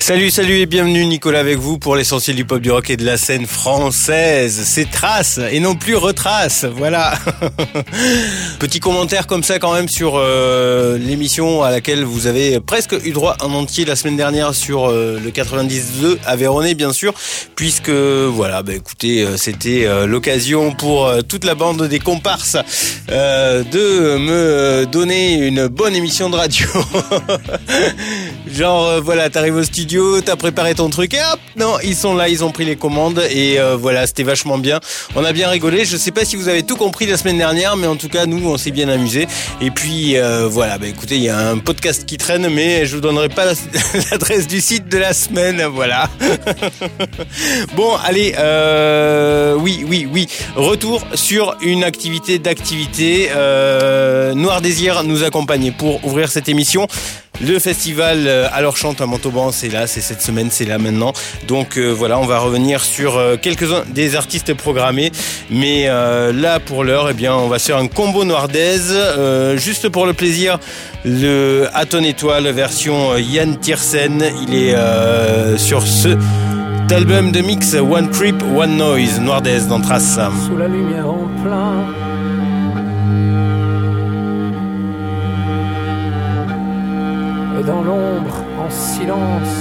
Salut et bienvenue, Nicolas avec vous pour l'essentiel du pop, du rock et de la scène française. C'est Trace et non plus Retrace, voilà. Petit commentaire comme ça quand même sur l'émission à laquelle vous avez presque eu droit en entier la semaine dernière sur le 92 à Véronée bien sûr, puisque voilà, écoutez, c'était l'occasion pour toute la bande des comparses de me donner une bonne émission de radio. Genre voilà, t'arrives au studio, t'as préparé ton truc et hop, non, ils sont là, ils ont pris les commandes et voilà, c'était vachement bien. On a bien rigolé. Je sais pas si vous avez tout compris la semaine dernière, mais en tout cas nous on s'est bien amusé. Et puis voilà, écoutez, il y a un podcast qui traîne, mais je vous donnerai pas l'adresse du site de la semaine, voilà. Bon, allez, oui, retour sur une activité d'activité. Noir Désir nous accompagnait pour ouvrir cette émission. Le festival Alors Chante à Montauban, c'est là, c'est cette semaine, c'est là maintenant. Donc voilà, on va revenir sur quelques-uns des artistes programmés. Mais là, pour l'heure, eh bien, on va se faire un combo Noirdaise. Juste pour le plaisir, le À ton étoile version Yann Tiersen. Il est sur ce album de mix One Trip, One Noise, Noirdaise dans Trace. Sous la lumière en plein, et dans l'ombre en silence,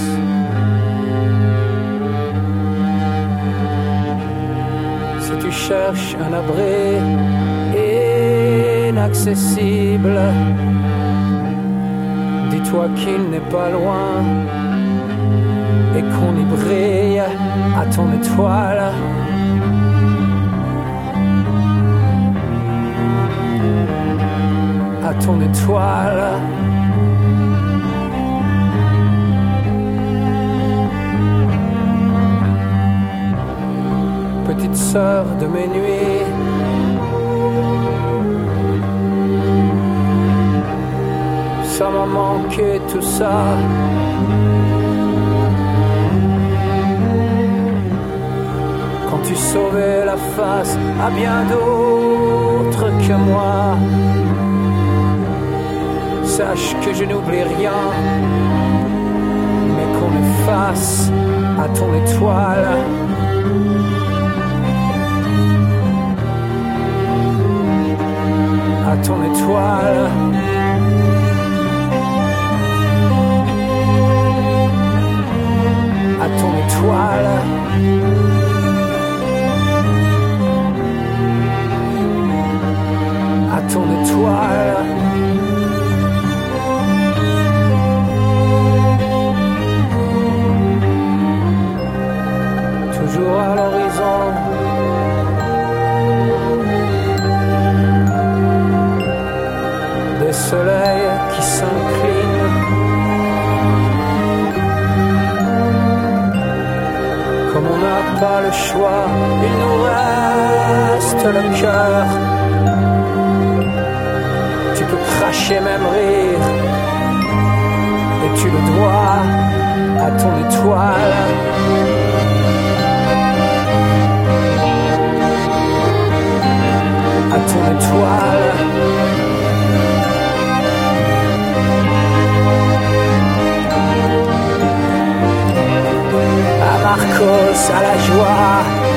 si tu cherches un abri inaccessible, dis-toi qu'il n'est pas loin et qu'on y brille à ton étoile. À ton étoile. Petite sœur de mes nuits, ça m'a manqué tout ça. Quand tu sauvais la face à bien d'autres que moi, sache que je n'oublie rien, mais qu'on efface à ton étoile. À ton étoile. À ton étoile. À ton étoile. Toujours à l'horizon, des soleils qui s'inclinent, comme on n'a pas le choix, il nous reste le cœur. Tu peux cracher, même rire, et tu le dois à ton étoile. À ton étoile. À Marcos, à la joie,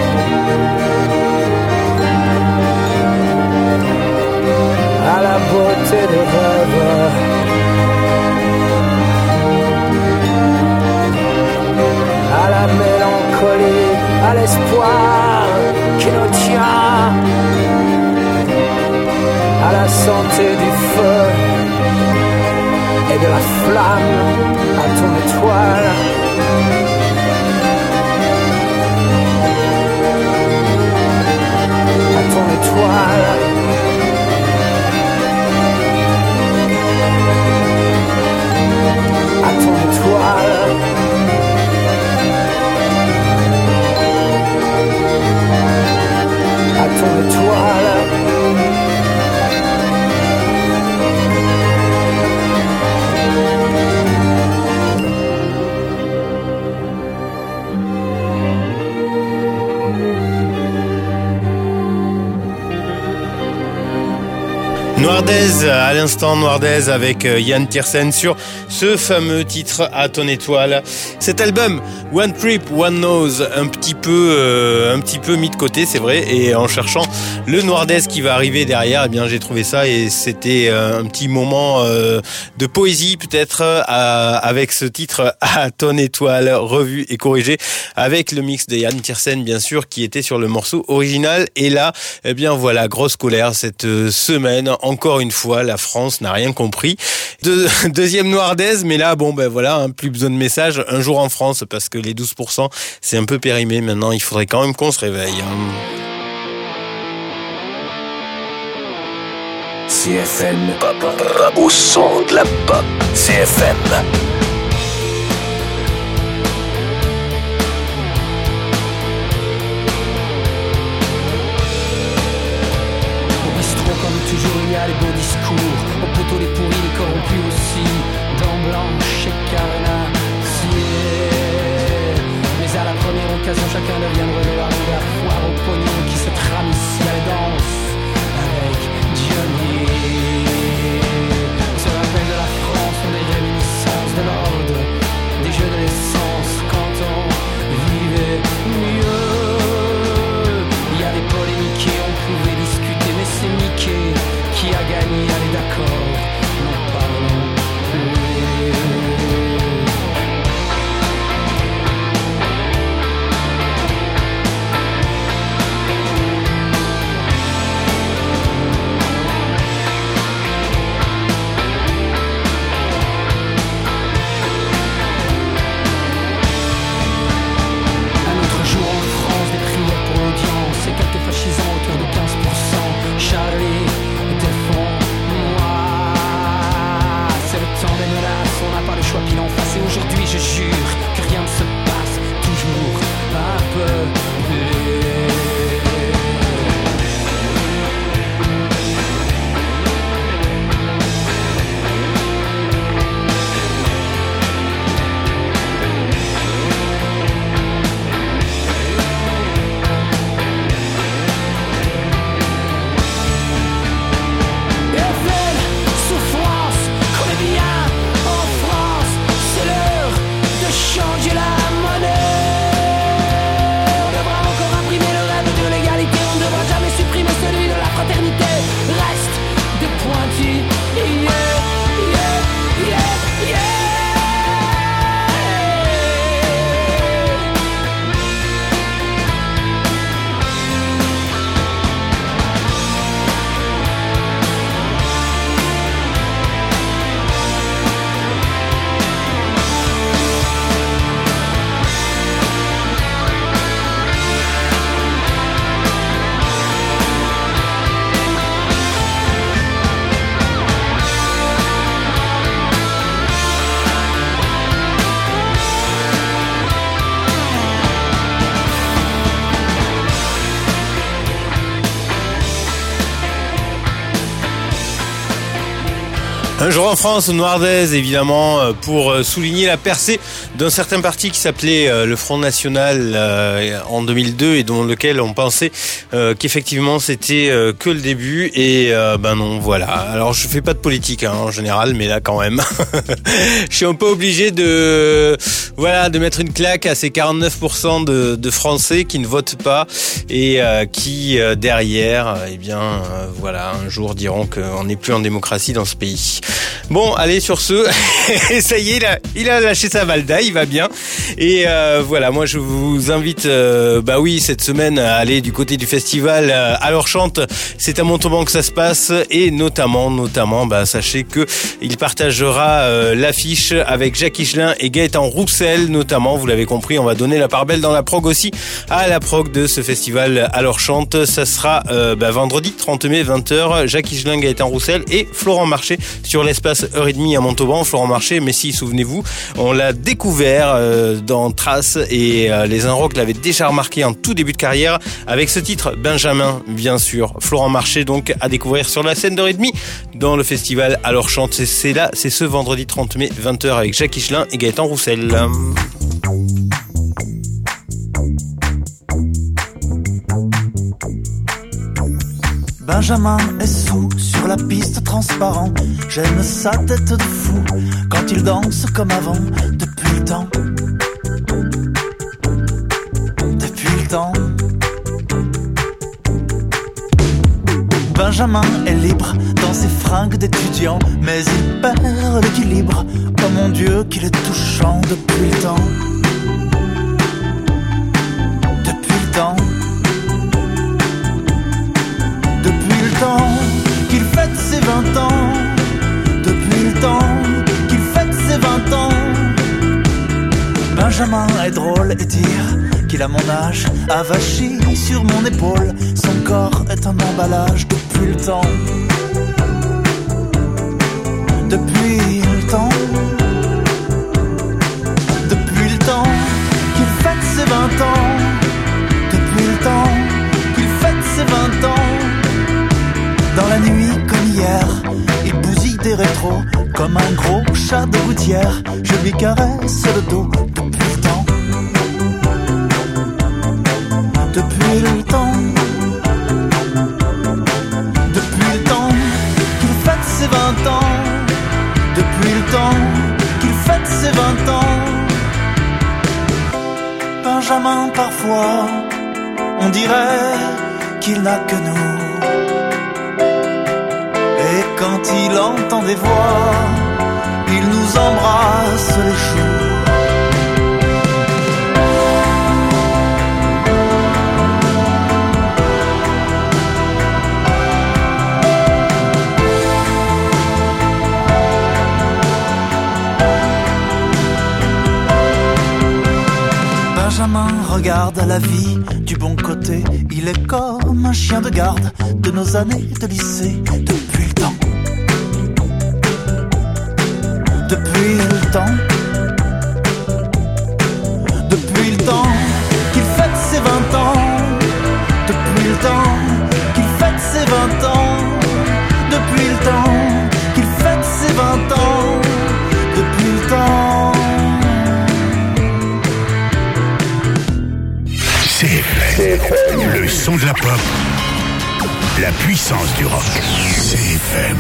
à la beauté des rêves, à la mélancolie, à l'espoir qui nous tient, à la santé du feu et de la flamme, à ton étoile. À ton étoile. À ton étoile. À ton étoile. Noirdaise, à l'instant Noirdaise avec Yann Tiersen sur ce fameux titre À ton étoile. Cet album One Trip, One Nose, un petit peu mis de côté, c'est vrai, et en cherchant le Noirdaise qui va arriver derrière, eh bien j'ai trouvé ça et c'était un petit moment de poésie peut-être avec ce titre À ton étoile, revu et corrigé avec le mix de Yann Tiersen bien sûr qui était sur le morceau original. Et là, eh bien voilà, grosse colère cette semaine. Encore une fois, la France n'a rien compris. Deuxième Noirdaise, mais là, bon, ben voilà, hein, plus besoin de message. Un jour en France, parce que les 12%, c'est un peu périmé. Maintenant, il faudrait quand même qu'on se réveille. CFM, au son de la pop, CFM. Toujours il y a les beaux discours, au poteau les pourris, les corrompus aussi, dents blanches et carnassiers. Mais à la première occasion, chacun devient le relais à la foire au pognon qui se trame ici à la danse avec Johnny. On se rappelle de la France, on des réminiscences de l'ordre, des jeux de l'essence quand on vivait mieux. Il y a des polémiques et on pouvait discuter, mais c'est Mickey qui a gagné, allez d'accord, n'en parlons plus. Un autre jour en France, des prières pour l'audience et quelques fascisants autour de 15%. Charlie, défends-moi. C'est le temps des menaces, on n'a pas le choix pile en face. Et aujourd'hui je jure que rien ne se passe toujours un peu plus. Un jour en France, Noirdaise, évidemment, pour souligner la percée d'un certain parti qui s'appelait le Front National en 2002 et dont lequel on pensait qu'effectivement c'était que le début et ben non, voilà. Alors je fais pas de politique hein, en général, mais là quand même, je suis un peu obligé de mettre une claque à ces 49% de Français qui ne votent pas et qui derrière, eh bien voilà, un jour diront qu'on n'est plus en démocratie dans ce pays. Bon, allez, sur ce, ça y est, il a lâché sa valda, il va bien. Et voilà, moi je vous invite, bah oui, cette semaine à aller du côté du festival Alors Chante. C'est à Montauban que ça se passe et notamment, bah sachez que il partagera l'affiche avec Jacques Higelin et Gaëtan Roussel, notamment. Vous l'avez compris, on va donner la part belle dans la prog aussi à la prog de ce festival Alors Chante. Ça sera vendredi 30 mai 20h. Jacques Higelin, Gaëtan Roussel et Florent Marché sur l'espace Heure et Demie à Montauban. Florent Marché, mais si, souvenez-vous, on l'a découvert dans Trace et les Inrocks l'avaient déjà remarqué en tout début de carrière avec ce titre Benjamin, bien sûr. Florent Marché donc à découvrir sur la scène d'Heure et Demie dans le festival Alors Chante. C'est là, c'est ce vendredi 30 mai 20h avec Jacques Higelin et Gaëtan Roussel. Benjamin est sous sur la piste transparent. J'aime sa tête de fou quand il danse comme avant. Depuis le temps, depuis le temps. Benjamin est libre dans ses fringues d'étudiant, mais il perd l'équilibre. Oh mon Dieu, qu'il est touchant depuis le temps. Depuis le temps. Depuis le temps qu'il fête ses 20 ans. Depuis le temps qu'il fête ses 20 ans. Benjamin est drôle et dire qu'il a mon âge, avachi sur mon épaule. Son corps est un emballage depuis le temps. Depuis le temps. Depuis le temps qu'il fête ses 20 ans. Depuis le temps qu'il fête ses 20 ans. Dans la nuit comme hier, il bousille des rétros comme un gros chat de gouttière. Je lui caresse le dos depuis le temps. Depuis le temps. Depuis le temps qu'il fête ses 20 ans. Depuis le temps qu'il fête ses 20 ans. Benjamin parfois, on dirait qu'il n'a que nous. Et quand il entend des voix, il nous embrasse les joues. Benjamin regarde à la vie du bon côté. Il est comme un chien de garde de nos années de lycée. Depuis le temps. Depuis le temps. Depuis le temps qu'il fête ses 20 ans. Depuis le temps qu'il fête ses 20 ans. Depuis le temps qu'il fête ses 20 ans. Depuis le temps. CFM, le son de la pop, la puissance du rock. CFM.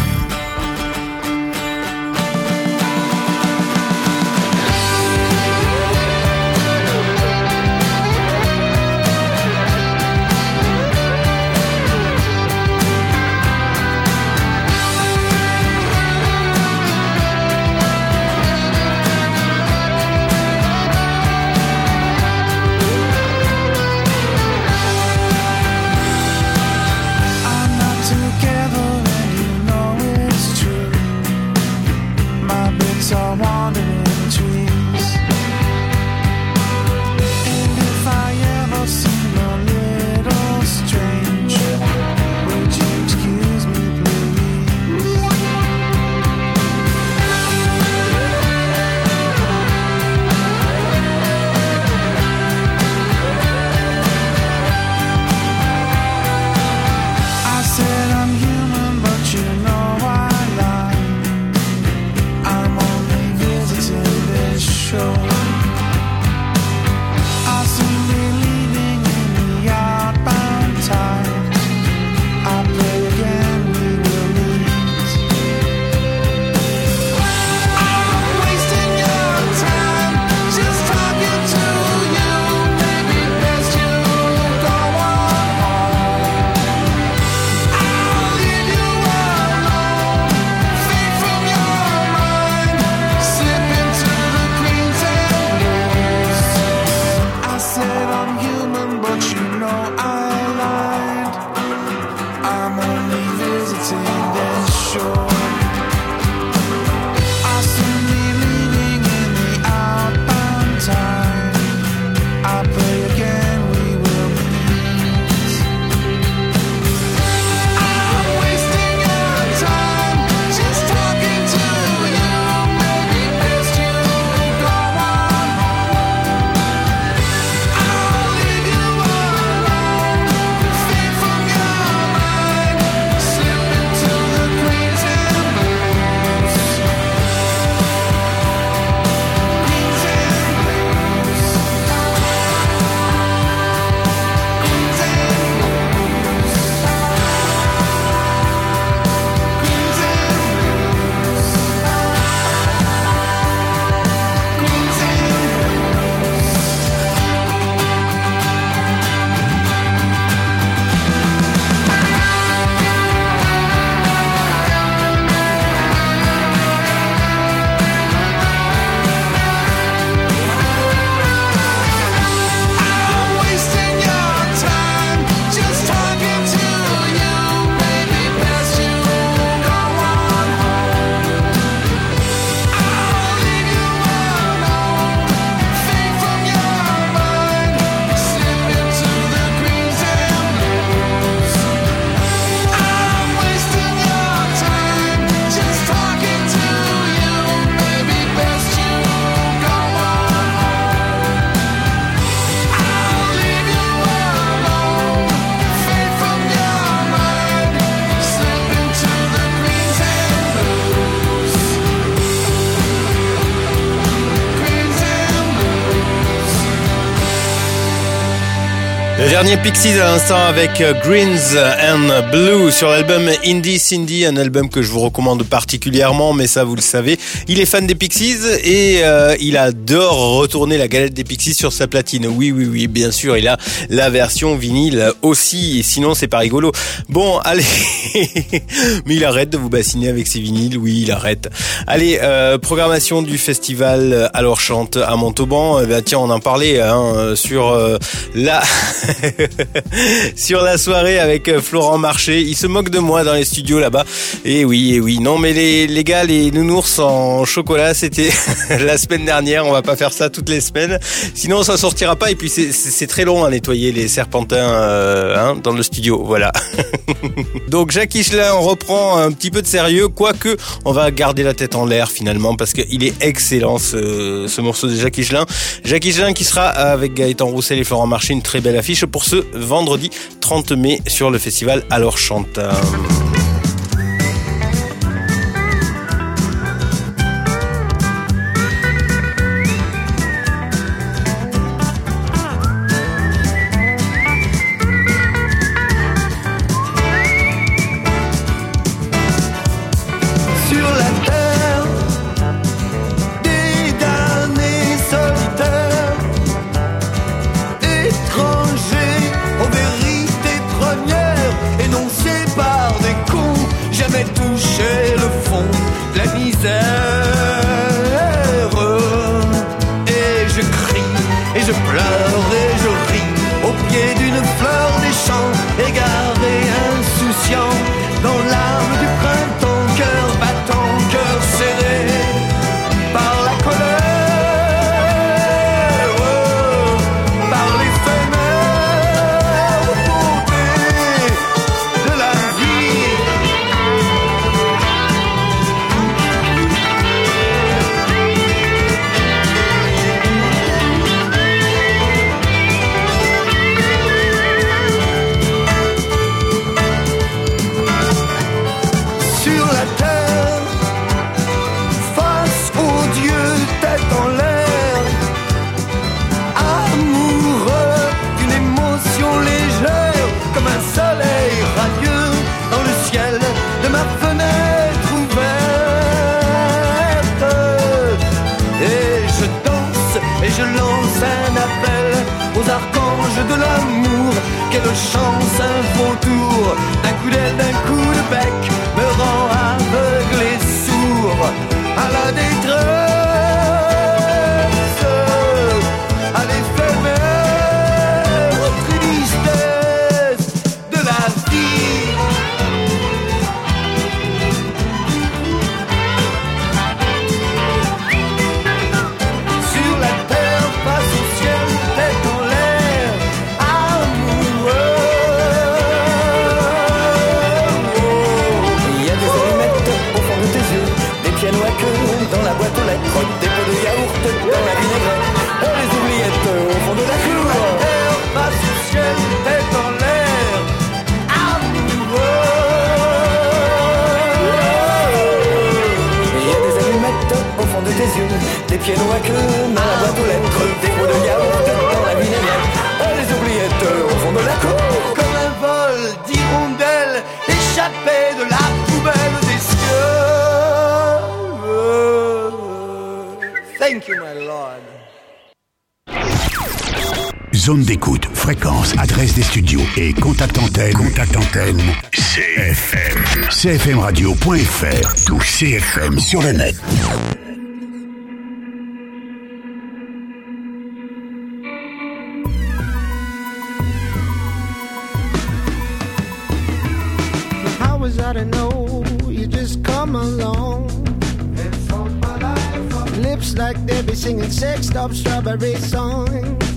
Le dernier Pixies à l'instant avec Greens and Blue sur l'album Indie Cindy, un album que je vous recommande particulièrement, mais ça vous le savez. Il est fan des Pixies et il adore retourner la galette des Pixies sur sa platine. Oui, bien sûr, il a la version vinyle aussi, et sinon c'est pas rigolo. Bon, allez, mais il arrête de vous bassiner avec ses vinyles, oui, il arrête. Allez, programmation du festival Alors Chante à Montauban. Tiens, on en parlait sur la... sur la soirée avec Florent Marché. Il se moque de moi dans les studios là-bas. Et oui. Non, mais les gars, les nounours en chocolat, c'était la semaine dernière. On va pas faire ça toutes les semaines. Sinon, ça sortira pas. Et puis, c'est très long à nettoyer les serpentins dans le studio. Voilà. Donc, Jacques Higelin reprend un petit peu de sérieux. Quoique, on va garder la tête en l'air finalement parce qu'il est excellent ce morceau de Jacques Higelin. Jacques Higelin qui sera avec Gaëtan Roussel et Florent Marché, une très belle affiche pour ce vendredi 30 mai sur le festival Alors Chante. Zone d'écoute, fréquence, adresse des studios et contact antenne. CFM. CFMradio.fr. Tout CFM sur le net. How was I to know? You just come along. Lips like they be singing sexed up strawberry songs.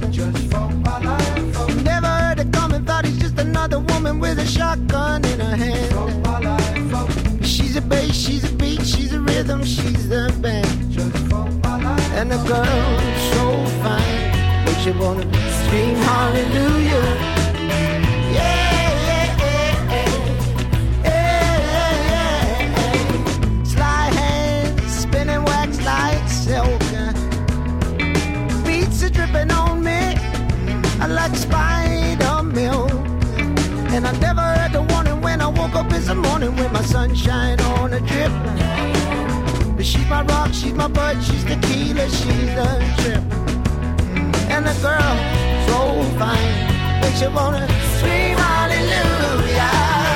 Never heard it coming, thought he's just another woman with a shotgun in her hand. She's a bass, she's a beat, she's a rhythm, she's the band. And the girl so fine, makes you wanna scream hallelujah. Sly hands spinning wax like silk. Beats are dripping on me like spider And I never heard the warning when I woke up in the morning with my sunshine on a drip. But she's my rock, she's my bud, she's the tequila, she's the trip. And the girl, so fine, makes you wanna scream hallelujah.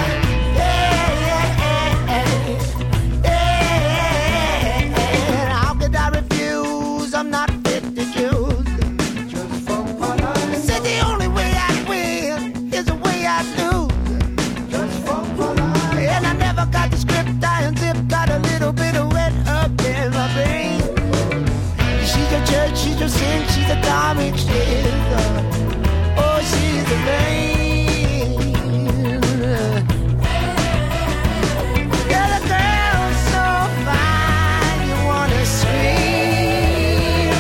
How could I refuse? I'm not fit to choose. Just for my life. Said the only way I win is the way I lose. Just for my life. And I never got the script, I unzipped, got a little bit of wet up in my brain. She's a church, she's a sin, she's a comic strip. Oh, she's the main. Yeah, the girl's so fine, you wanna scream.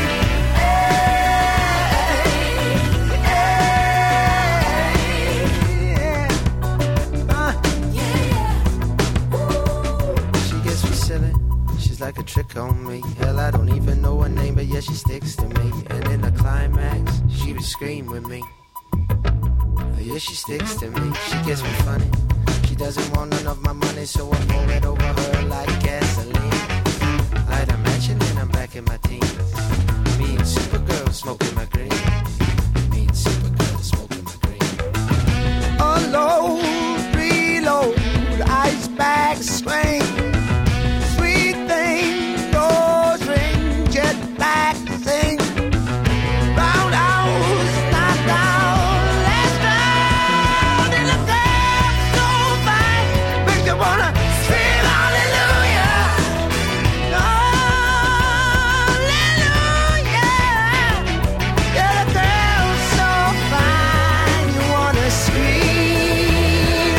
She gets me silly, she's like a trick on me. Hell, I don't even know her name, but yeah, she sticks to me. And in the climax, she would scream with me. Oh, yeah, she sticks to me, she gets me funny. She doesn't want none of my money, so I pour it over her like gasoline. Light a mansion and I'm back in my teens. Me and Supergirl smoking my green. Me and Supergirl smoking my green. Unload, reload, ice bag swing. Sweet thing, doors ring, jet black sing. Roundhouse, knock down, last round. And the girl so fine, makes you wanna scream hallelujah. Hallelujah. Yeah, the girl's so fine, you wanna scream.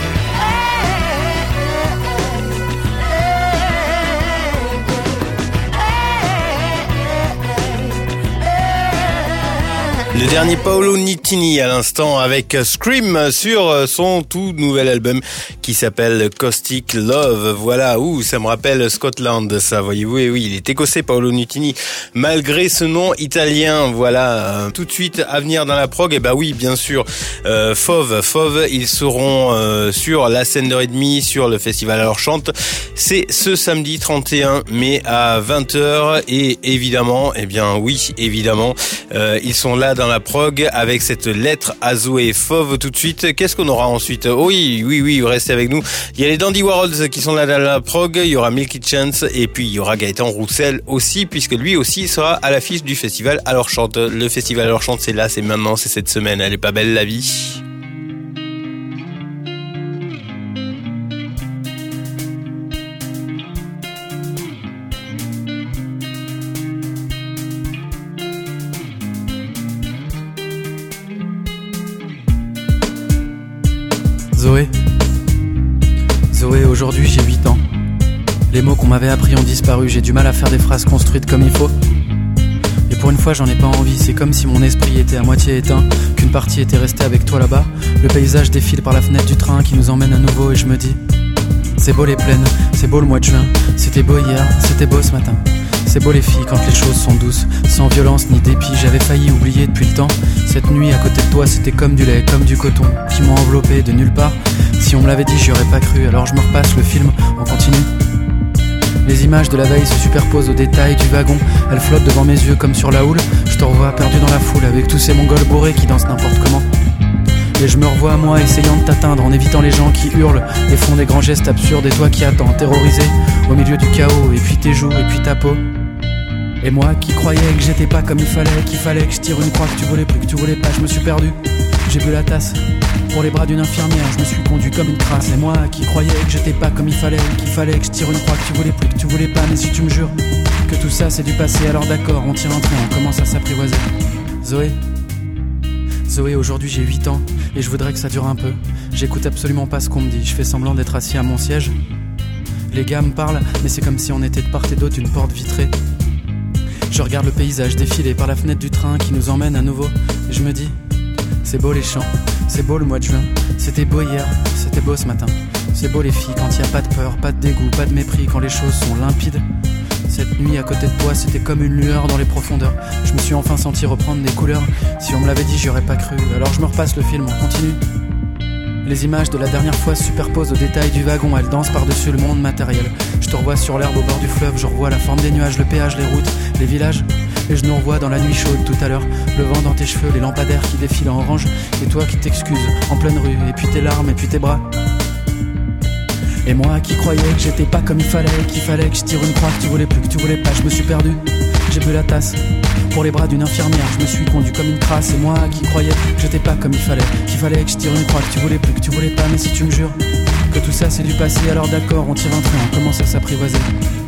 Le dernier Paolo Nutini à l'instant avec Scream sur son tout nouvel album qui s'appelle Caustic Love. Voilà, ça me rappelle Scotland, ça, voyez-vous. Et oui, il est écossais, Paolo Nutini, malgré ce nom italien. Voilà, tout de suite à venir dans la prog. Et bah oui, bien sûr, Fauve, ils seront sur la scène d'Heure-et-Demie sur le festival Alors Chante. C'est ce samedi 31 mai à 20h et évidemment, ils sont là dans la prog avec cette lettre à Zoé. Fauve tout de suite. Qu'est-ce qu'on aura ensuite? Oui, restez avec nous. Il y a les Dandy Warhols qui sont là dans la prog, il y aura Milky Chance et puis il y aura Gaëtan Roussel aussi, puisque lui aussi sera à l'affiche du festival Alors Chante. Le festival Alors Chante, c'est là, c'est maintenant, c'est cette semaine. Elle est pas belle la vie? Zoé, aujourd'hui j'ai 8 ans. Les mots qu'on m'avait appris ont disparu, j'ai du mal à faire des phrases construites comme il faut. Et pour une fois j'en ai pas envie, c'est comme si mon esprit était à moitié éteint, qu'une partie était restée avec toi là-bas. Le paysage défile par la fenêtre du train qui nous emmène à nouveau et je me dis: c'est beau les plaines, c'est beau le mois de juin, c'était beau hier, c'était beau ce matin. C'est beau les filles quand les choses sont douces, sans violence ni dépit. J'avais failli oublier depuis le temps. Cette nuit à côté de toi c'était comme du lait, comme du coton qui m'ont enveloppé de nulle part. Si on me l'avait dit j'y aurais pas cru, alors je me repasse le film en continu. Les images de la veille se superposent aux détails du wagon. Elles flottent devant mes yeux comme sur la houle. Je te revois perdu dans la foule avec tous ces mongols bourrés qui dansent n'importe comment. Et je me revois moi essayant de t'atteindre en évitant les gens qui hurlent et font des grands gestes absurdes. Et toi qui attends, terrorisé au milieu du chaos. Et puis tes joues et puis ta peau. Et moi qui croyais que j'étais pas comme il fallait, qu'il fallait que je tire une croix, que tu voulais plus, que tu voulais pas. Je me suis perdu, j'ai bu la tasse pour les bras d'une infirmière. Je me suis conduit comme une crasse. Et moi qui croyais que j'étais pas comme il fallait, qu'il fallait que je tire une croix, que tu voulais plus, que tu voulais pas. Mais si tu me jures que tout ça c'est du passé, alors d'accord, on tire un train, on commence à s'apprivoiser. Zoé, aujourd'hui j'ai 8 ans et je voudrais que ça dure un peu. J'écoute absolument pas ce qu'on me dit, je fais semblant d'être assis à mon siège. Les gars me parlent, mais c'est comme si on était de part et d'autre d'une porte vitrée. Je regarde le paysage défiler par la fenêtre du train qui nous emmène à nouveau. Et je me dis, c'est beau les champs, c'est beau le mois de juin. C'était beau hier, c'était beau ce matin. C'est beau les filles quand il n'y a pas de peur, pas de dégoût, pas de mépris, quand les choses sont limpides. Cette nuit à côté de toi c'était comme une lueur dans les profondeurs. Je me suis enfin senti reprendre des couleurs. Si on me l'avait dit j'y aurais pas cru. Alors je me repasse le film, on continue. Les images de la dernière fois se superposent aux détails du wagon. Elles dansent par-dessus le monde matériel. Je te revois sur l'herbe au bord du fleuve. Je revois la forme des nuages, le péage, les routes, les villages. Et je nous revois dans la nuit chaude tout à l'heure. Le vent dans tes cheveux, les lampadaires qui défilent en orange. Et toi qui t'excuses en pleine rue. Et puis tes larmes, et puis tes bras. Et moi qui croyais que j'étais pas comme il fallait, qu'il fallait que je tire une croix, que tu voulais plus, que tu voulais pas. Je me suis perdu, j'ai bu la tasse pour les bras d'une infirmière. Je me suis conduit comme une crasse. Et moi qui croyais que j'étais pas comme il fallait, qu'il fallait que je tire une croix, que tu voulais plus, que tu voulais pas. Mais si tu me jures que tout ça c'est du passé, alors d'accord, on tire un trait, on commence à s'apprivoiser.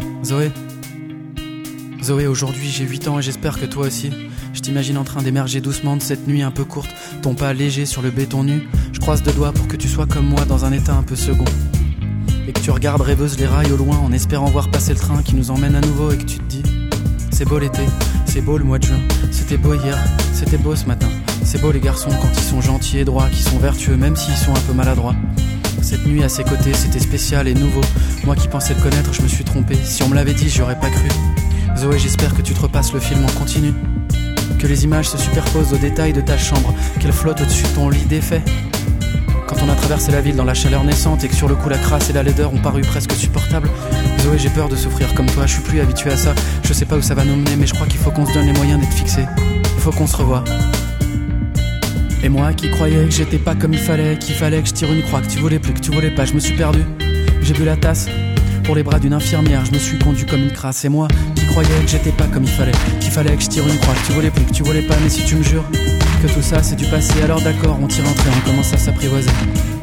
Zoé, aujourd'hui j'ai 8 ans et j'espère que toi aussi. Je t'imagine en train d'émerger doucement de cette nuit un peu courte, ton pas léger sur le béton nu. Je croise deux doigts pour que tu sois comme moi dans un état un peu second. Et que tu regardes rêveuse les rails au loin en espérant voir passer le train qui nous emmène à nouveau. Et que tu te dis, c'est beau l'été, c'est beau le mois de juin. C'était beau hier, c'était beau ce matin. C'est beau les garçons quand ils sont gentils et droits, qui sont vertueux même s'ils sont un peu maladroits. Cette nuit à ses côtés c'était spécial et nouveau. Moi qui pensais le connaître je me suis trompé. Si on me l'avait dit j'aurais pas cru. Zoé, j'espère que tu te repasses le film en continu, que les images se superposent aux détails de ta chambre, qu'elles flottent au-dessus de ton lit défait. Quand on a traversé la ville dans la chaleur naissante et que sur le coup la crasse et la laideur ont paru presque supportables. Zoé, j'ai peur de souffrir comme toi, je suis plus habitué à ça. Je sais pas où ça va nous mener, mais je crois qu'il faut qu'on se donne les moyens d'être fixés. Il faut qu'on se revoie. Et moi qui croyais que j'étais pas comme il fallait, qu'il fallait que je tire une croix, que tu voulais plus, que tu voulais pas. Je me suis perdu, j'ai bu la tasse pour les bras d'une infirmière. Je me suis conduit comme une crasse. Et moi qui croyais que j'étais pas comme il fallait, qu'il fallait que je tire une croix, que tu voulais plus, que tu voulais pas. Mais si tu me jures que tout ça c'est du passé, alors d'accord, on tire un trait, on commence à s'apprivoiser.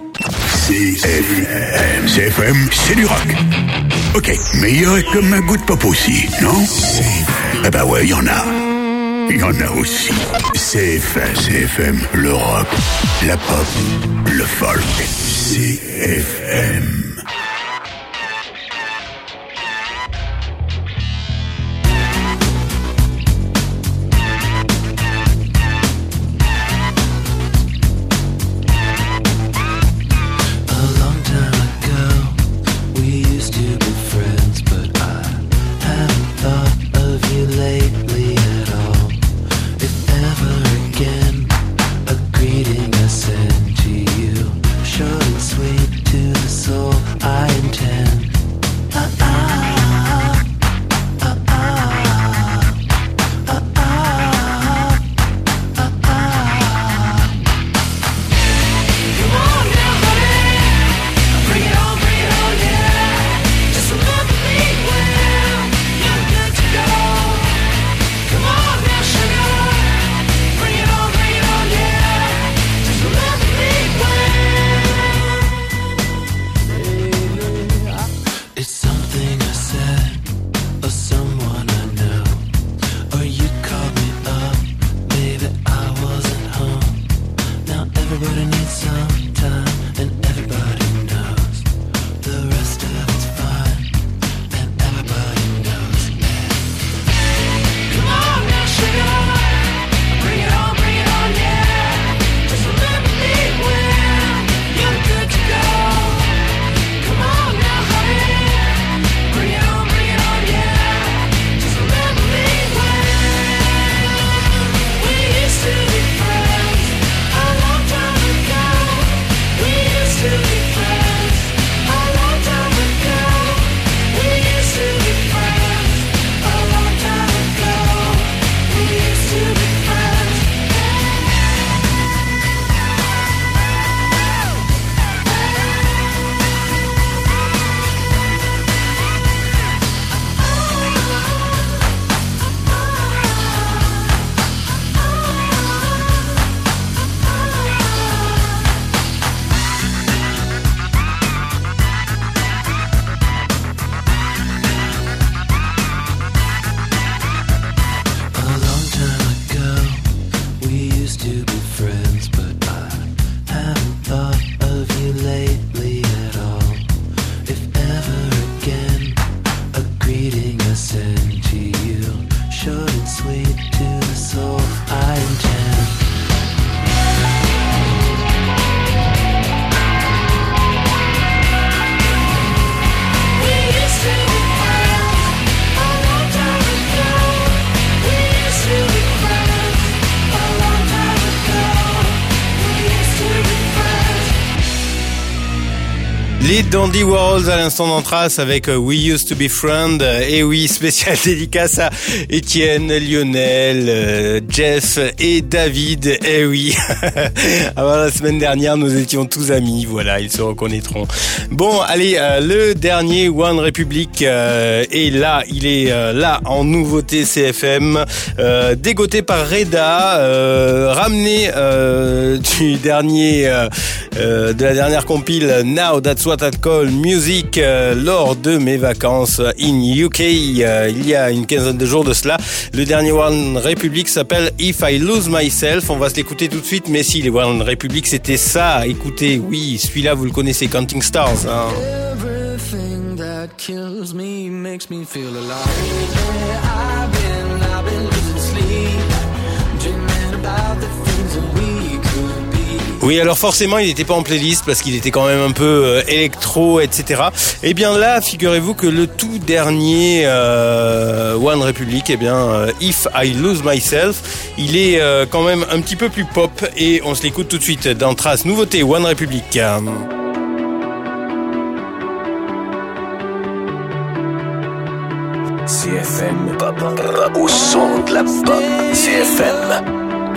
CFM, CFM, c'est du rock. Ok, mais il y aurait comme un goût de pop aussi, non? Ah bah ouais, il y en a. Il y en a aussi. CFM, le rock, la pop, le folk. CFM. Come Les Dandy Warhols à l'instant d'Anthrax avec We Used to Be Friends. Et oui, spécial dédicace à Étienne, Lionel, Jeff et David. Et oui, avant la semaine dernière, nous étions tous amis. Voilà, ils se reconnaîtront. Bon, allez, le dernier One Republic est là. Il est là en nouveauté CFM, dégoté par Reda, ramené du dernier, de la dernière compile Now That's What I Call Music lors de mes vacances in UK il y a une quinzaine de jours de cela. Le dernier One Republic s'appelle If I Lose Myself. On va se l'écouter tout de suite. Mais si, les One Republic c'était ça. Écoutez, oui, celui-là vous le connaissez, Counting Stars. Hein. Everything that kills me makes me feel alive. I've been losing sleep, dreaming about the things that we could be. Oui, alors forcément, il n'était pas en playlist parce qu'il était quand même un peu électro, etc. Et bien là, figurez-vous que le tout dernier One Republic, eh bien, If I Lose Myself, il est quand même un petit peu plus pop et on se l'écoute tout de suite dans Trace Nouveauté One Republic. CFM, au son de la pop, CFM.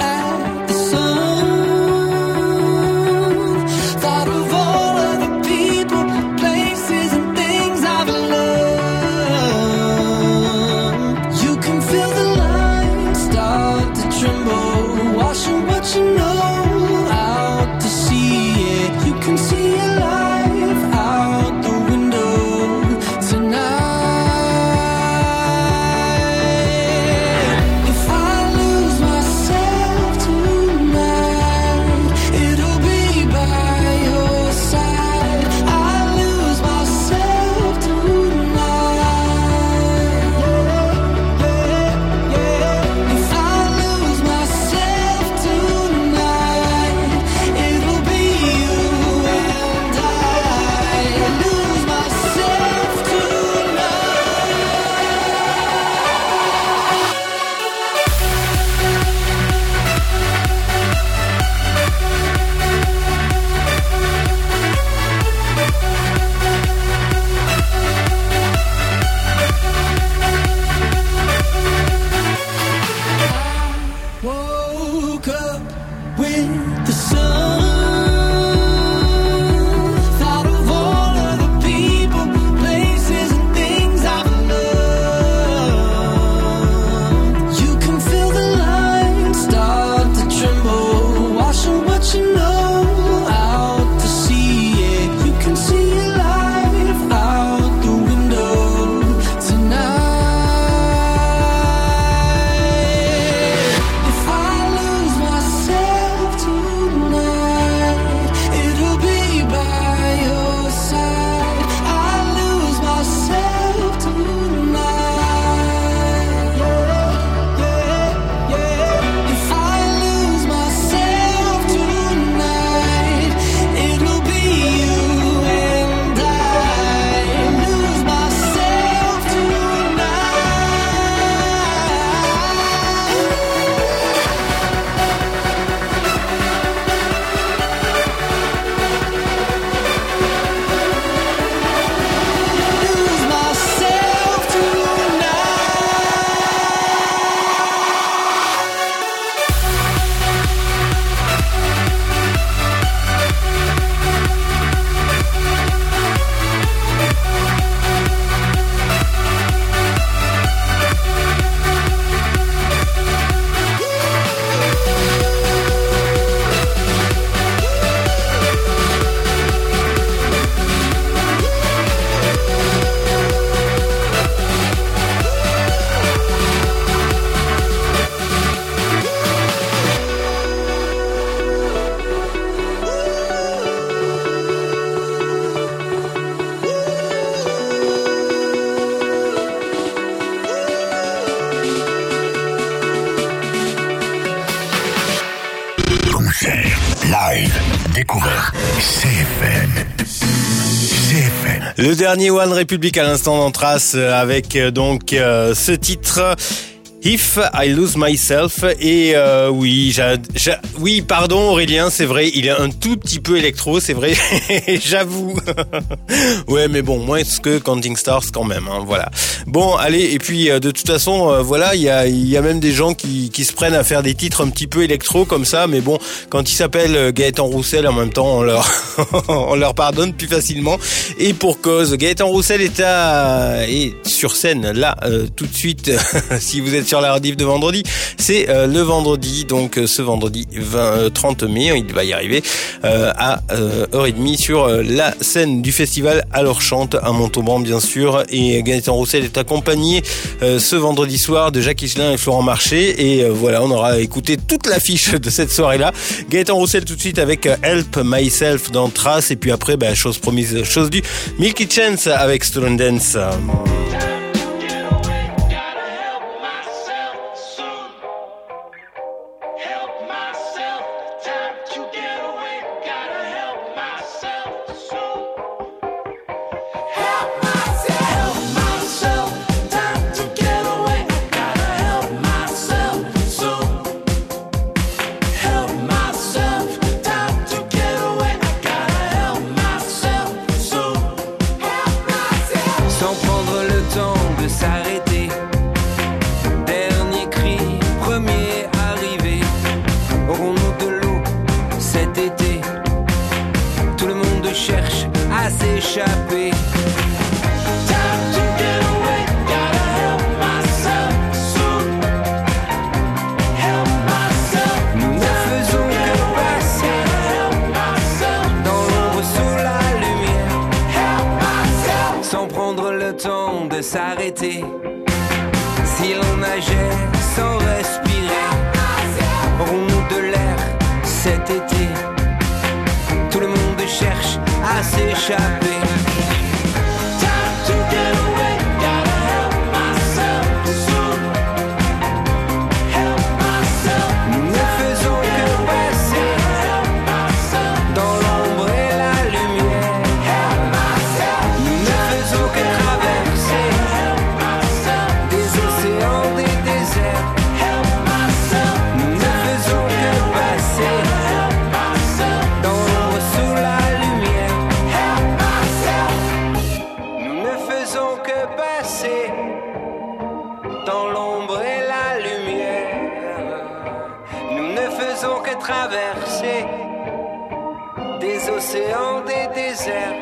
Découverte CFM. Le dernier One Republic à l'instant d'Anthrax avec donc ce titre If I Lose Myself. Et oui, pardon Aurélien, c'est vrai, il est un tout petit peu électro, c'est vrai, j'avoue. Ouais, mais bon, moins que Counting Stars quand même, hein, voilà. Bon, allez, et puis de toute façon, voilà, il y a même des gens qui se prennent à faire des titres un petit peu électro comme ça, mais bon, quand ils s'appellent Gaëtan Roussel, en même temps, on leur pardonne plus facilement. Et pour cause, Gaëtan Roussel est sur scène là, tout de suite, si vous êtes sur la rediff de vendredi, c'est le vendredi, donc ce vendredi 30 mai, il va y arriver à 1h30 sur la scène du festival Alors Chante à Montauban bien sûr, et Gaëtan Roussel est accompagné ce vendredi soir de Jacques Higelin et Florent Marché, et voilà, on aura écouté toute l'affiche de cette soirée-là. Gaëtan Roussel tout de suite avec Help Myself dans Trace, et puis après, chose promise, chose due, Milky Chance avec Stolen Dance. S'arrêter si l'on nageait sans respirer. Aurons-nous de l'air cet été? Tout le monde cherche à s'échapper. Traverser des océans, des déserts.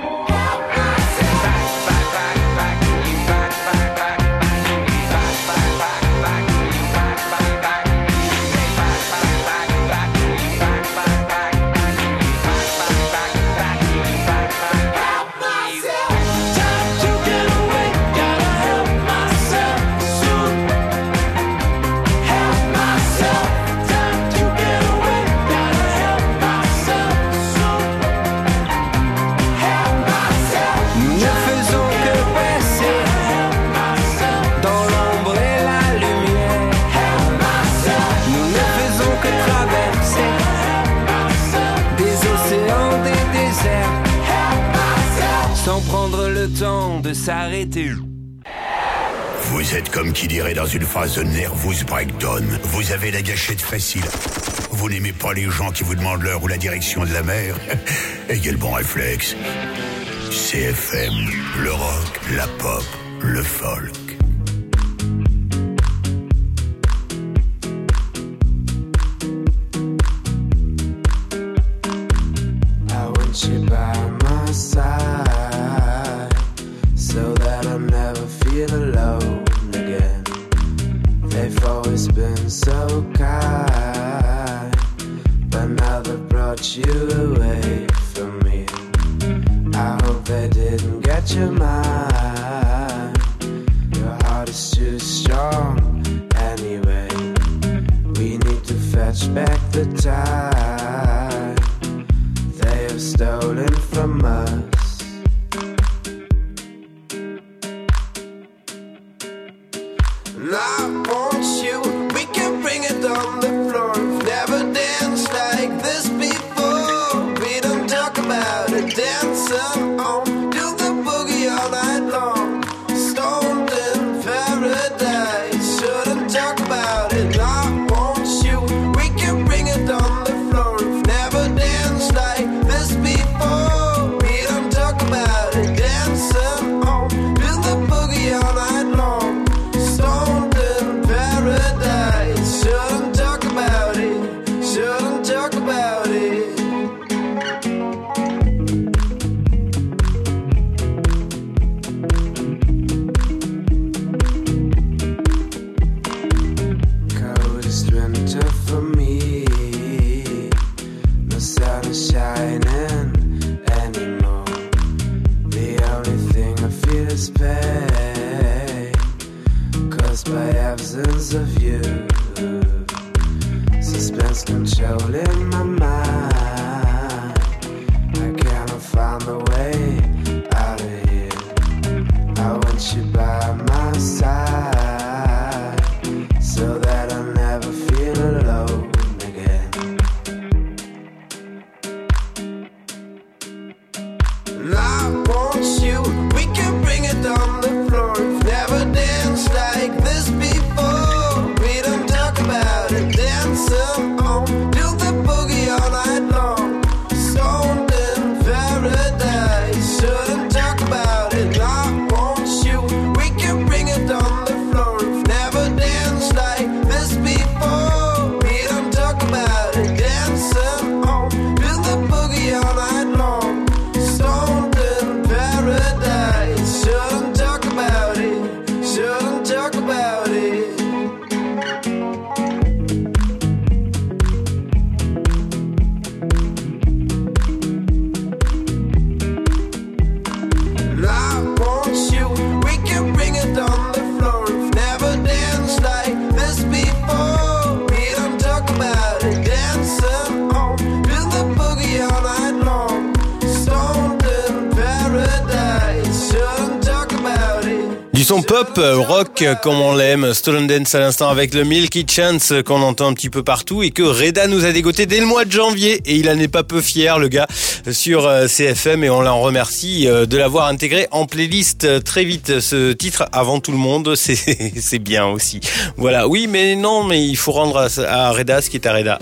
De s'arrêter. Vous êtes comme qui dirait dans une phase de nervous breakdown. Vous avez la gâchette facile. Vous n'aimez pas les gens qui vous demandent l'heure ou la direction de la mer. Ayez le bon réflexe. CFM, le rock, la pop, le folk. I want you by my side, so that I'll never feel alone again. They've always been so kind, but now they've brought you away from me. I hope they didn't get your mind. Your heart is too strong anyway. We need to fetch back the time they have stolen from us. I want you, we can bring it on the floor. We've never danced like this before. We don't talk about it, dancing on, do the boogie all night long. Stoned in paradise, shouldn't talk about shining anymore. The only thing I feel is pain, caused by absence of you. Suspense controlling my mind. I cannot find the way out of here. I want you by my side, so that I never feel alone again. And I want you, we can bring it on the floor. We've never danced like this before. We don't talk about it, dancing on, do the boogie all night long. Stoned in paradise, shouldn't talk about it. I want you, we can bring it on the floor. We've never danced like this before. We don't talk about it, dancing on, do the boogie all night long. Stoned in paradise, shouldn't talk about it, shouldn't talk about it. And I want you, we can bring it on the floor. We've never danced like this before. We don't talk about it, dancing on, do the boogie all night long. Stoned in paradise, shouldn't talk about it. Du son pop, rock comme on l'aime, Stolen Dance à l'instant avec le Milky Chance qu'on entend un petit peu partout et que Reda nous a dégoté dès le mois de janvier et il en est pas peu fier le gars sur CFM et on l'en remercie de l'avoir intégré en playlist très vite. Ce titre avant tout le monde, c'est bien aussi. Voilà, oui mais non mais il faut rendre à Reda ce qui est à Reda.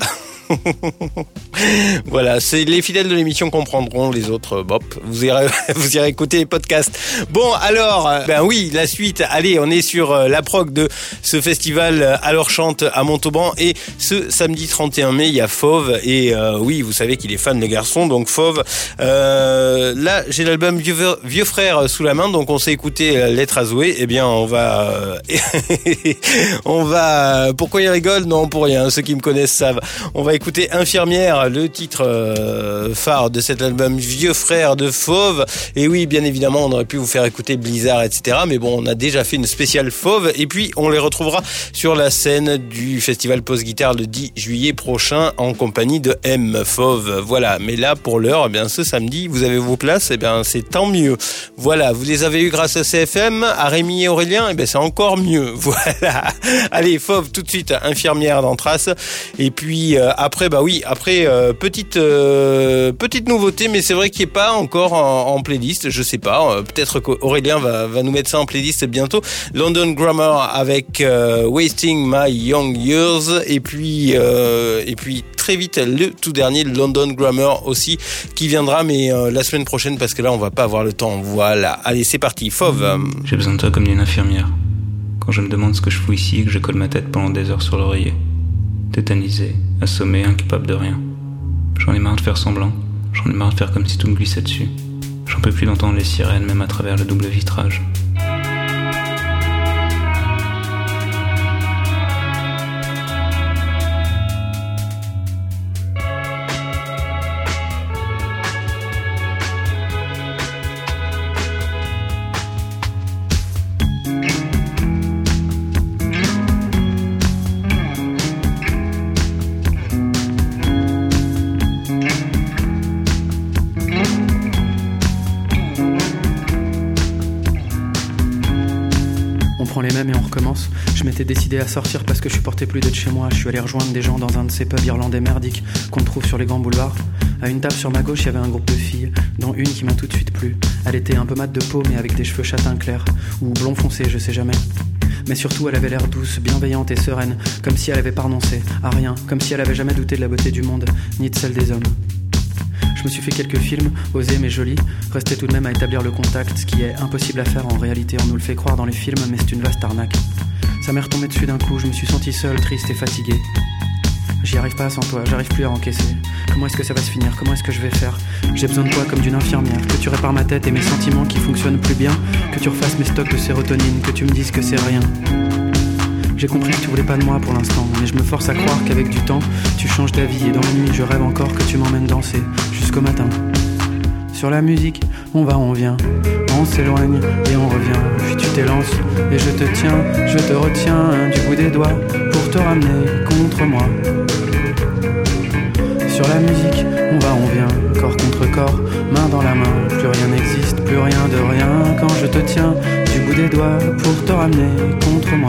Voilà, c'est les fidèles de l'émission comprendront, les autres, bop, vous irez écouter les podcasts. Bon, alors, ben oui, la suite, allez, on est sur la prog de ce festival Alors Chante à Montauban et ce samedi 31 mai, il y a Fauve et oui, vous savez qu'il est fan de garçons, donc Fauve. Là, j'ai l'album Vieux Frère sous la main, donc on s'est écouté Lettre à Zoé, eh bien, on va, pourquoi il rigole? Non, pour rien, ceux qui me connaissent savent. On va écouter Infirmière, le titre phare de cet album Vieux Frère de Fauve. Et oui, bien évidemment, on aurait pu vous faire écouter Blizzard, etc. Mais bon, on a déjà fait une spéciale Fauve. Et puis, on les retrouvera sur la scène du Festival Post-Guitare le 10 juillet prochain en compagnie de M. Fauve. Voilà. Mais là, pour l'heure, eh bien, ce samedi, vous avez vos places. Eh bien, c'est tant mieux. Voilà. Vous les avez eu grâce à CFM, à Rémi et Aurélien. Eh bien, c'est encore mieux. Voilà. Allez, Fauve, tout de suite, Infirmière d'Anthrax. Et puis, après, bah oui, après petite nouveauté, mais c'est vrai qu'il n'est pas encore en playlist. Je sais pas. Peut-être qu'Aurélien va nous mettre ça en playlist bientôt. London Grammar avec Wasting My Young Years, et puis très vite le tout dernier London Grammar aussi qui viendra, mais la semaine prochaine parce que là on va pas avoir le temps. Voilà. Allez, c'est parti. Fauve. J'ai besoin de toi comme d'une infirmière. Quand je me demande ce que je fous ici et que je colle ma tête pendant des heures sur l'oreiller. Tétanisé, assommé, incapable de rien. J'en ai marre de faire semblant. J'en ai marre de faire comme si tout me glissait dessus. J'en peux plus d'entendre les sirènes, même à travers le double vitrage. Les mêmes et on recommence. Je m'étais décidé à sortir parce que je supportais plus d'être chez moi. Je suis allé rejoindre des gens dans un de ces pubs irlandais merdiques qu'on trouve sur les grands boulevards. À une table sur ma gauche, il y avait un groupe de filles, dont une qui m'a tout de suite plu. Elle était un peu mate de peau mais avec des cheveux châtain clairs, ou blond foncé, je sais jamais. Mais surtout, elle avait l'air douce, bienveillante et sereine, comme si elle avait pas renoncé à rien, comme si elle avait jamais douté de la beauté du monde, ni de celle des hommes. Je me suis fait quelques films, osés mais jolis, restait tout de même à établir le contact, ce qui est impossible à faire en réalité, on nous le fait croire dans les films, mais c'est une vaste arnaque. Ça m'est retombé dessus d'un coup, je me suis senti seul, triste et fatigué. J'y arrive pas sans toi, j'arrive plus à encaisser. Comment est-ce que ça va se finir? Comment est-ce que je vais faire? J'ai besoin de toi comme d'une infirmière, que tu répares ma tête et mes sentiments qui fonctionnent plus bien, que tu refasses mes stocks de sérotonine, que tu me dises que c'est rien. J'ai compris que tu voulais pas de moi pour l'instant, mais je me force à croire qu'avec du temps, tu changes d'avis. Et dans la nuit, je rêve encore que tu m'emmènes danser jusqu'au matin. Sur la musique, on va, on vient, on s'éloigne et on revient. Puis tu t'élances et je te tiens, je te retiens du bout des doigts pour te ramener contre moi. Sur la musique, on va, on vient, corps contre corps, main dans la main. Plus rien n'existe, plus rien de rien quand je te tiens du bout des doigts pour te ramener contre moi.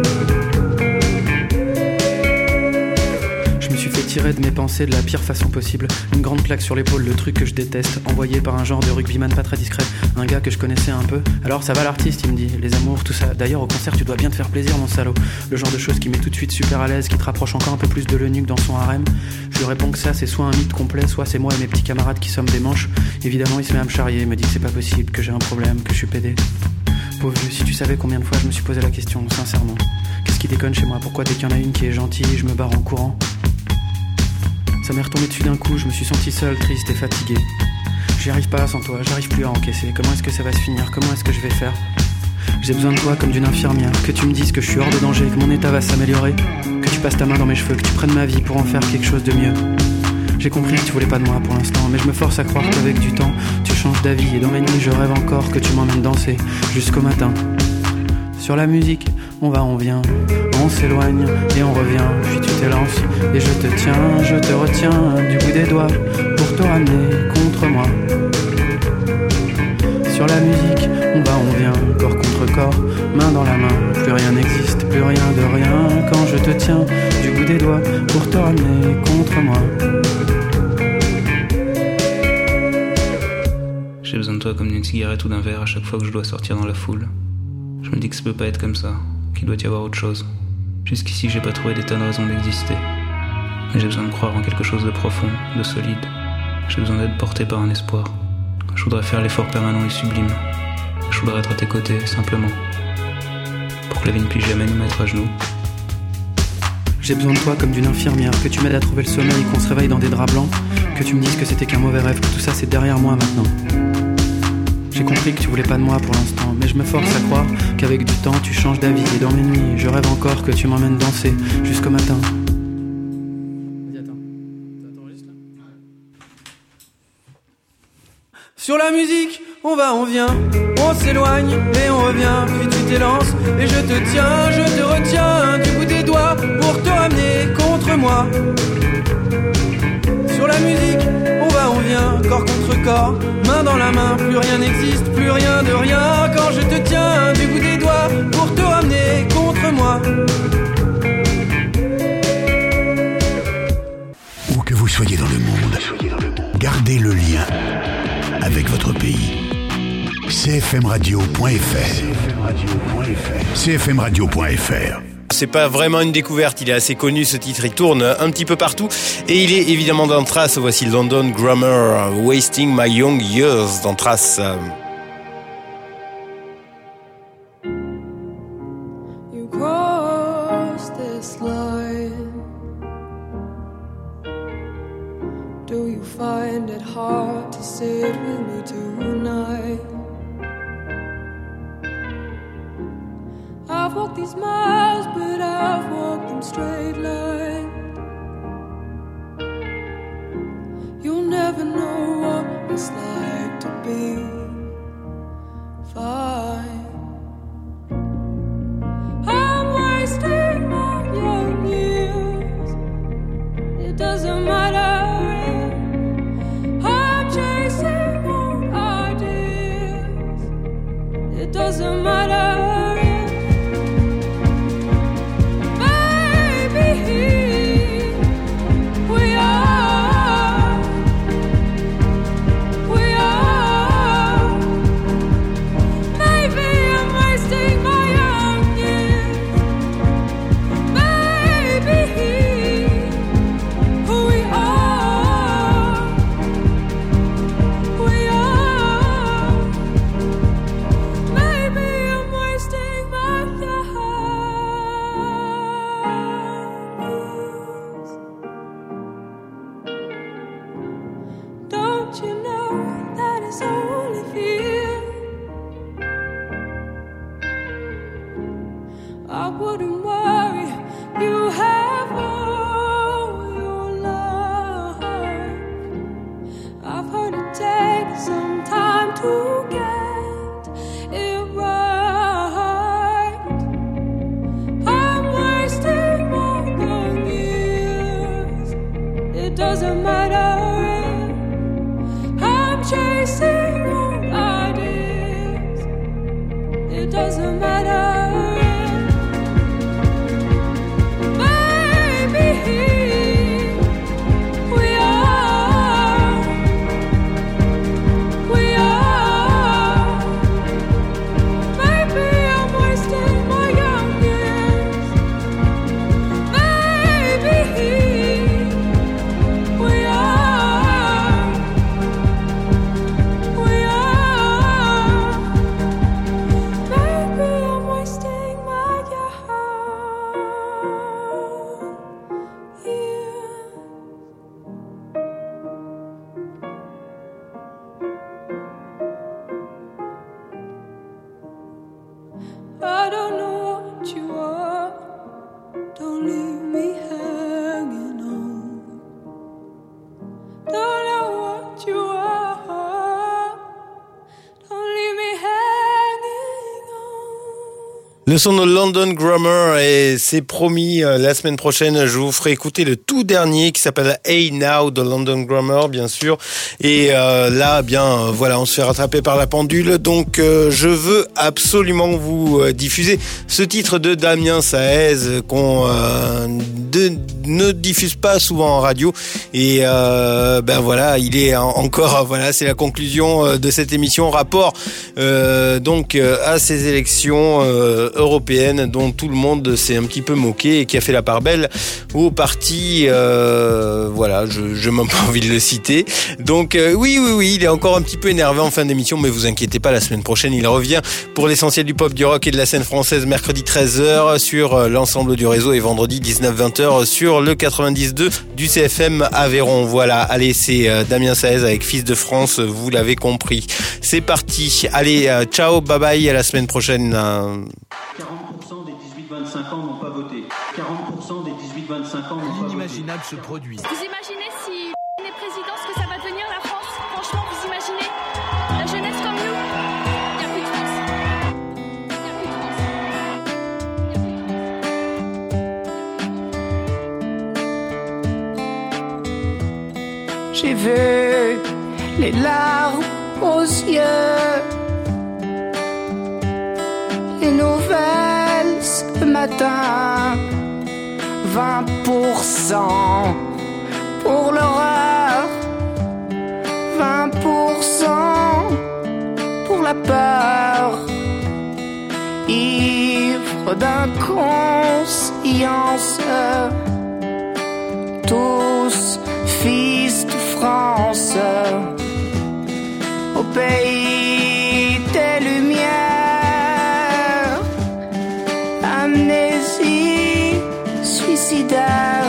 Tirer de mes pensées de la pire façon possible. Une grande claque sur l'épaule, le truc que je déteste, envoyé par un genre de rugbyman pas très discret. Un gars que je connaissais un peu. Alors ça va l'artiste, il me dit, les amours, tout ça. D'ailleurs au concert tu dois bien te faire plaisir mon salaud. Le genre de choses qui met tout de suite super à l'aise, qui te rapproche encore un peu plus de l'eunuque dans son harem. Je lui réponds que ça c'est soit un mythe complet, soit c'est moi et mes petits camarades qui sommes des manches. Évidemment il se met à me charrier, me dit que c'est pas possible, que j'ai un problème, que je suis pédé. Pauvre vieux, si tu savais combien de fois je me suis posé la question, sincèrement. Qu'est-ce qui déconne chez moi? Pourquoi dès qu'il y en a une qui est gentille, je me barre en courant? Ça m'est retombé dessus d'un coup, je me suis senti seul, triste et fatigué. J'y arrive pas sans toi, j'arrive plus à encaisser. Comment est-ce que ça va se finir? Comment est-ce que je vais faire? J'ai besoin de toi comme d'une infirmière. Que tu me dises que je suis hors de danger, que mon état va s'améliorer. Que tu passes ta main dans mes cheveux, que tu prennes ma vie pour en faire quelque chose de mieux. J'ai compris que tu voulais pas de moi pour l'instant, mais je me force à croire qu'avec du temps, tu changes d'avis. Et dans mes nuits, je rêve encore que tu m'emmènes danser jusqu'au matin. Sur la musique, on va, on vient, on s'éloigne et on revient. Puis tu t'élances et je te tiens, je te retiens du bout des doigts pour te ramener contre moi. Sur la musique, on va, on vient, corps contre corps, main dans la main. Plus rien n'existe, plus rien de rien quand je te tiens du bout des doigts pour te ramener contre moi. J'ai besoin de toi comme d'une cigarette ou d'un verre à chaque fois que je dois sortir dans la foule. Je me dis que ça peut pas être comme ça, qu'il doit y avoir autre chose. Jusqu'ici, j'ai pas trouvé des tonnes de raisons d'exister. Mais j'ai besoin de croire en quelque chose de profond, de solide. J'ai besoin d'être porté par un espoir. Je voudrais faire l'effort permanent et sublime. Je voudrais être à tes côtés, simplement. Pour que la vie ne puisse jamais nous mettre à genoux. J'ai besoin de toi comme d'une infirmière, que tu m'aides à trouver le sommeil, qu'on se réveille dans des draps blancs, que tu me dises que c'était qu'un mauvais rêve, que tout ça c'est derrière moi maintenant. J'ai compris que tu voulais pas de moi pour l'instant, mais je me force à croire qu'avec du temps tu changes d'avis. Et dans mes nuits, je rêve encore que tu m'emmènes danser jusqu'au matin. Sur la musique, on va, on vient, on s'éloigne et on revient. Puis tu t'élances et je te tiens, je te retiens du bout des doigts pour te ramener contre moi. Sur la musique, on va, on vient, corps contre corps, main dans la main. Plus rien n'existe, plus rien de rien quand je te tiens du bout des doigts pour te ramener contre moi. Où que vous soyez dans le monde, gardez le lien avec votre pays. cfmradio.fr. cfmradio.fr. C'est pas vraiment une découverte, il est assez connu ce titre, il tourne un petit peu partout et il est évidemment dans Trace. Voici London Grammar, Wasting My Young Years dans Trace. You crossed this line. Do you find it hard to sit with me tonight? I've walked these miles, but I've walked them straight line. You'll never know what it's like to be fine. I'm wasting my young years. It doesn't matter if I'm chasing old ideas. It doesn't matter. I wouldn't worry. I've heard it takes some time to get it right. I'm wasting my young years. It doesn't matter if I'm chasing old ideas. It doesn't matter. I don't know what you are. Don't leave me hanging on. Don't know what you are. Don't leave me hanging on. Le son de London Grammar, et c'est promis, la semaine prochaine, je vous ferai écouter le tout dernier qui s'appelle Hey Now de London Grammar, bien sûr. Et là, bien, voilà, on se fait rattraper par la pendule. Donc, je veux absolument vous diffuser ce titre de Damien Saez qu'on ne diffuse pas souvent en radio. Et ben voilà, il est encore, voilà, c'est la conclusion de cette émission. Rapport donc à ces élections européenne dont tout le monde s'est un petit peu moqué et qui a fait la part belle au parti, voilà, je n'ai même pas envie de le citer. Donc oui, il est encore un petit peu énervé en fin d'émission, mais vous inquiétez pas, la semaine prochaine il revient pour l'essentiel du pop, du rock et de la scène française, mercredi 13h sur l'ensemble du réseau et vendredi 19-20h sur le 92 du CFM Aveyron. Voilà, allez, c'est Damien Saez avec Fils de France, vous l'avez compris. C'est parti, allez, ciao, bye bye, à la semaine prochaine. 40% des 18-25 ans n'ont pas voté. 40% des 18-25 ans n'ont pas voté. L'inimaginable se produit. Vous imaginez si on est président, ce que ça va devenir la France? Franchement, vous imaginez? La jeunesse comme nous? Il n'y a plus de France. J'ai vu les larmes aux yeux, les nouvelles ce matin. 20% pour l'horreur, 20% pour la peur. Ivre d'inconscience, tous fils de France, au pays des lumières. Amnésie suicidaire.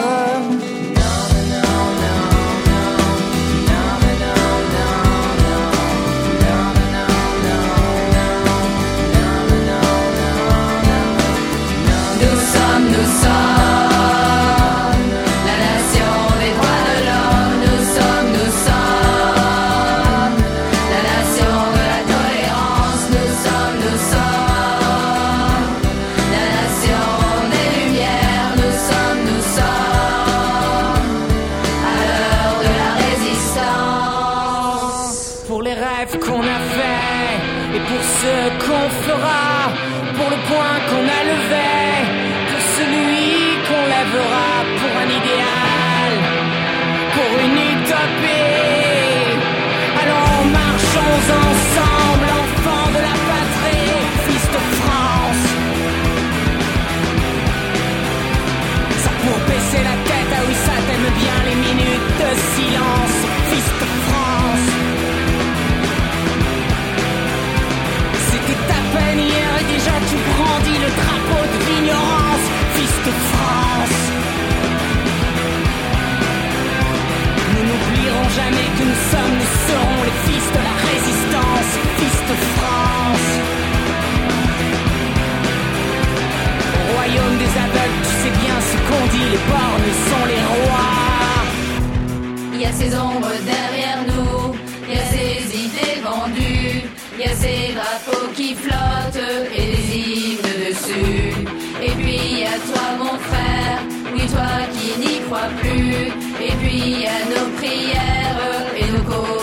Ce qu'on fera, pour le point qu'on a levé, pour celui qu'on lèvera, pour un idéal, pour une utopie. Allons, marchons ensemble, enfants de la patrie, fils de France. Ça pour baisser la tête, ah oui, ça t'aime bien les minutes de silence, fils de France. Ta peine hier et déjà tu brandis le drapeau de l'ignorance, fils de France. suspendu. Y a ces drapeaux qui flottent et des hymnes dessus. Et puis y a toi mon frère, oui toi qui n'y crois plus. Et puis y a nos prières et nos causes.